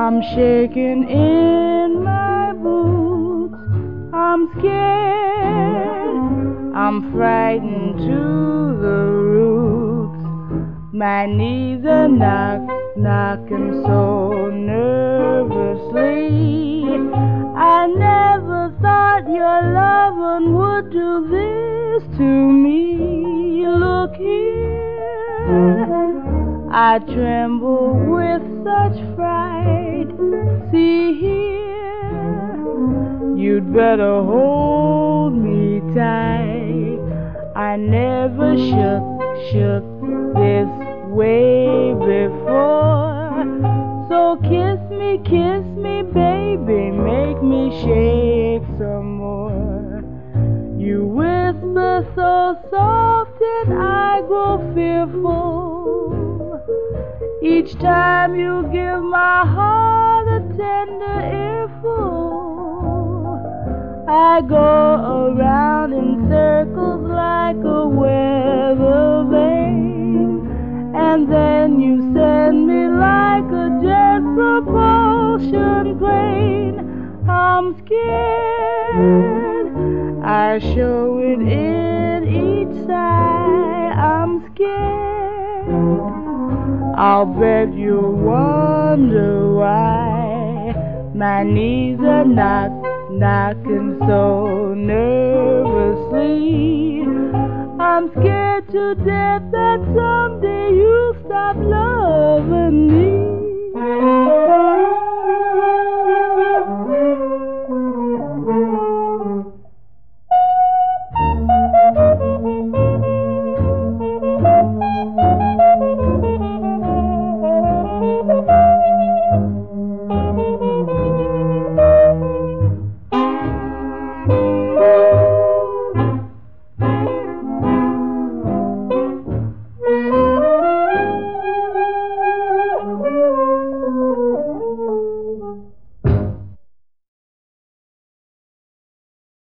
I'm shaking in my boots. I'm scared, I'm frightened to the roots. My knees are knocking so nervously. I never thought your loving would do this to me. Look here, I tremble with such fright. See here, you'd better hold me tight. I never shook this way before. So kiss me, baby, make me shake some more. You whisper so soft and I grow fearful. Each time you give my heart a tender earful. I go around in circles like a weather vane, and then you send me like a jet propulsion plane. I'm scared, I show it in each sigh. I'm scared, I'll bet you'll wonder why. My knees are knocking so nervously. I'm scared to death that someday you